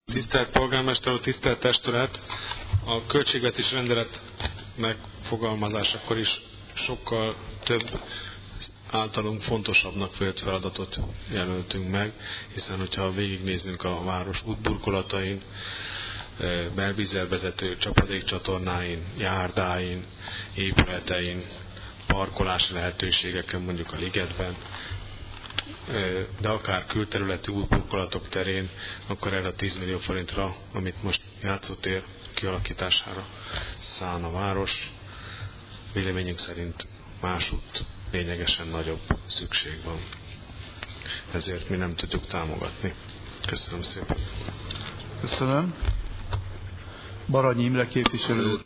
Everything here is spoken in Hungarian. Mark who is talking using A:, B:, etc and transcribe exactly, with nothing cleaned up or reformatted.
A: Tisztelt polgármester úr, tisztelt testület! A költségvetés rendelet megfogalmazásakor is sokkal több általunk fontosabbnak vélt feladatot jelöltünk meg, hiszen hogyha végignézzünk a város útburkolatain, belvízzel vezető csapadékcsatornáin, járdáin, épületein, parkolási lehetőségeken, mondjuk a ligetben, de akár külterületi útburkolatok terén, akkor erre a tíz millió forintra, amit most játszótér kialakítására szán a város, véleményünk szerint másútt lényegesen nagyobb szükség van. Ezért mi nem tudjuk támogatni. Köszönöm szépen.
B: Köszönöm. Baranyi Imre képviselő.